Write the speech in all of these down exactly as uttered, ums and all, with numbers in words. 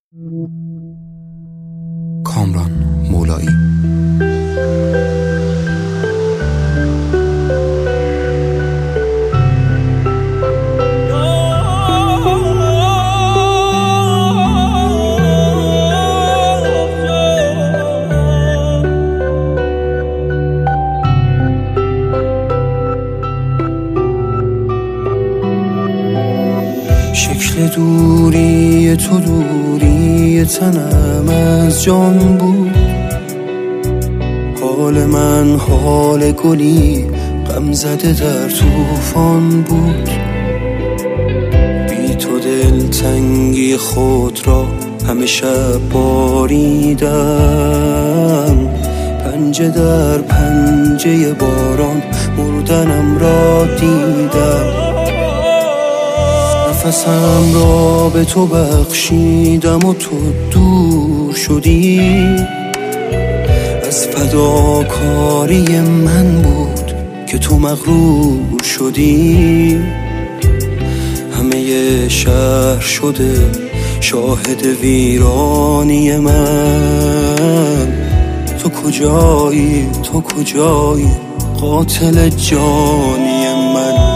کامران مولایی. شکل دوری تو دوری تنم از جان بود، حال من حال گلی غم زده در طوفان بود. بی تو دلتنگی خود را همه شب باریدم، پنجه در پنجه باران مردنم را دیدم. نفسم را به تو بخشیدم و تو دور شدی، از فداکاری من بود که تو مغرور شدی. همه شهر شده شاهد ویرانی من، تو کجایی تو کجایی قاتل جانی من.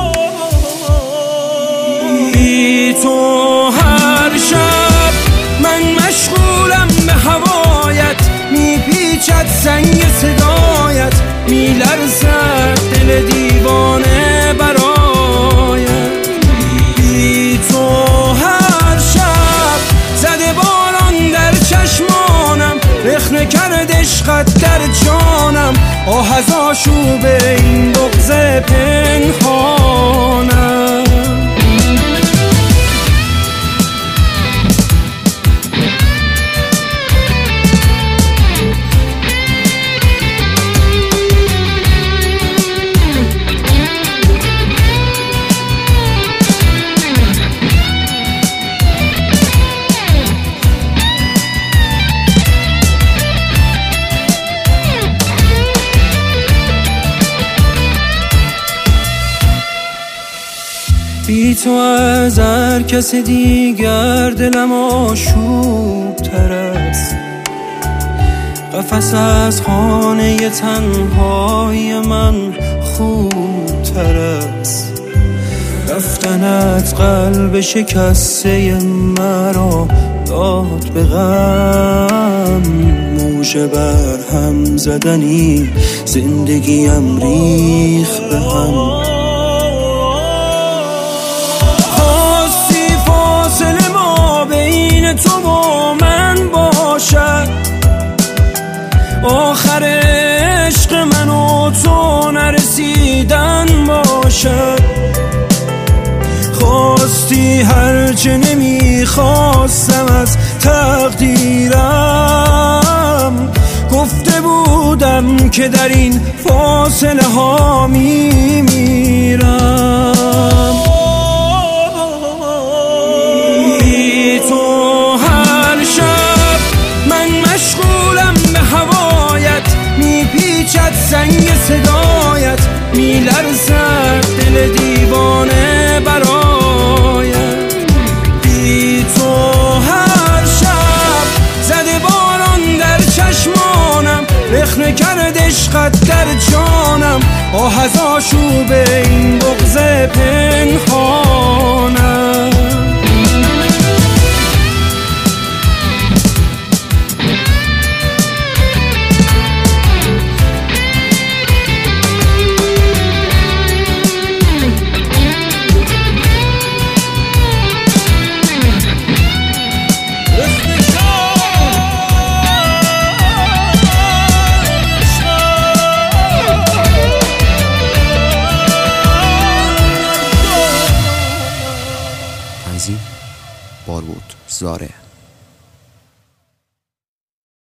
بی تو هر شب من مشغولم به هوایت، میپیچد سنگ صدایت، میلرزد دل دیوانه برایت. بی تو هر شب زده باران در چشمانم، رخنه کرد عشقت در جانم، آه از آشوب این بغض پنهانم. بی تو از هر کس دیگر دلم آشوب تر است، قفس از خانه تنهای من خوب تر است. رفتنت قلب شکسته مرا داد به غم، موج بر هم زدنی زندگیم ریخت به هم. تو با من باشد، آخر عشق من و تو نرسیدن باشد. خواستی هرچه نمیخواستم از تقدیرم، گفته بودم که در این فاصله ها میمیرم. سنگ صدایت میلرزد دل دیوانه برایت. بی تو هر شب زده باران در چشمانم، رخنه کرد عشقت در جانم، آه از آشوب این بغض پنهانم. تنظیم بارود زاره.